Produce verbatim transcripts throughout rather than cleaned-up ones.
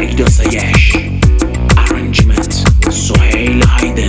فرید آسایش، ارنجمنت سهیل هایدن.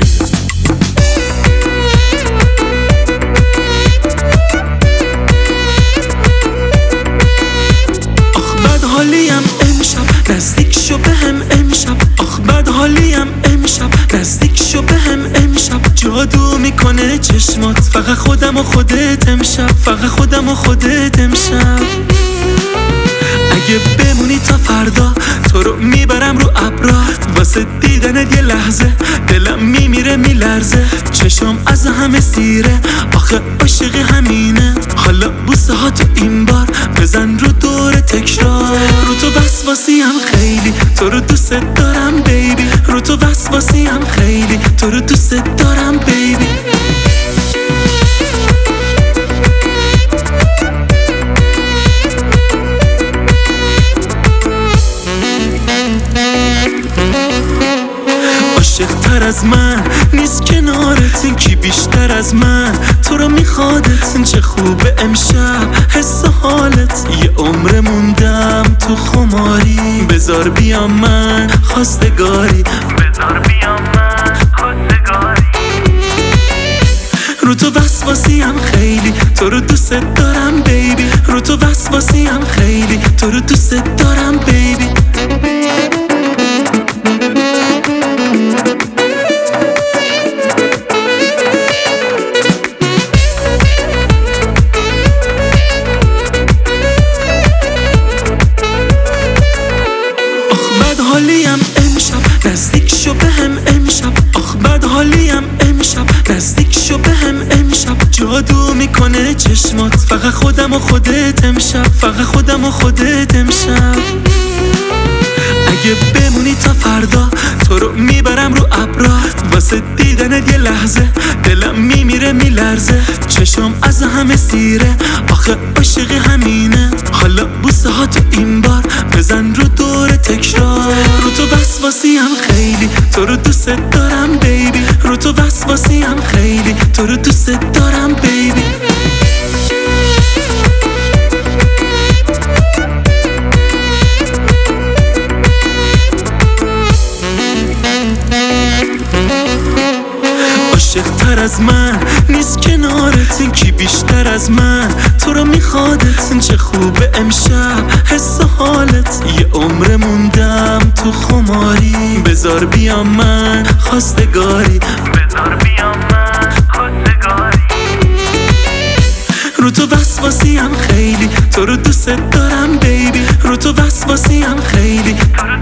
آخ بد حالیم امشب، نزدیک شو بهم امشب. آخ بد حالیم امشب، نزدیک شو بهم امشب. جادو میکنه چشمات، فقط خودم و خودت امشب، فقط خودم و خودت امشب. اگه بمونی تا فردا تو رو میبرم رو ابرا، واسه دیدنت یه لحظه دلم میمیره میلرزه، چشم از همه سیره، آخه عاشق همینه. حالا بوسه ها تو این بار بزن رو دور تکرار. رو تو وسواسی هم خیلی، تو رو دوست دارم بیبی. رو تو وسواسی هم خیلی، تو رو دوست دارم بیبی. عاشق تر از من نیست کنارت، این کی بیشتر از من تو رو میخوادت. چه خوبه امشب حس حالت، یه عمر موندم تو خماری. بذار بیام من خواستگاری، بذار بیام من خواستگاری. رو تو وسواسی هم خیلی، تو رو دوست دارم بیبی. رو تو وسواسی هم خیلی، تو رو دوست دارم بیبی. حالیم امشب، نزدیک شو بهم امشب. آخ بد حالیم امشب، نزدیک شو بهم امشب. جادو میکنه چشمات، فقط خودم و خودت امشب، فقط خودم و خودت امشب. اگه بمونی تا فردا تو رو میبرم رو ابرا، واسه دیدنت یه لحظه دلم میمیره میلرزه، چشم از همه سیره، آخه عاشق همینه. حالا بوسه ها تو این بار بزن رو دور تکرار. رو تو وسواسی هم خیلی، تو رو دوست دارم بیبی. رو تو وسواسی هم خیلی، تو رو دوست دارم بیبی. عاشق تر از من نیست کنارت، این کی بیشتر از من تو رو میخوادت. چه خوبه امشب حس حالت، یه عمر موندم تو خماری. بذار بیام من خواستگاری، بذار بیام من خواستگاری. رو تو وسواسی هم خیلی، تو رو دوست دارم بیبی. رو تو وسواسی هم خیلی،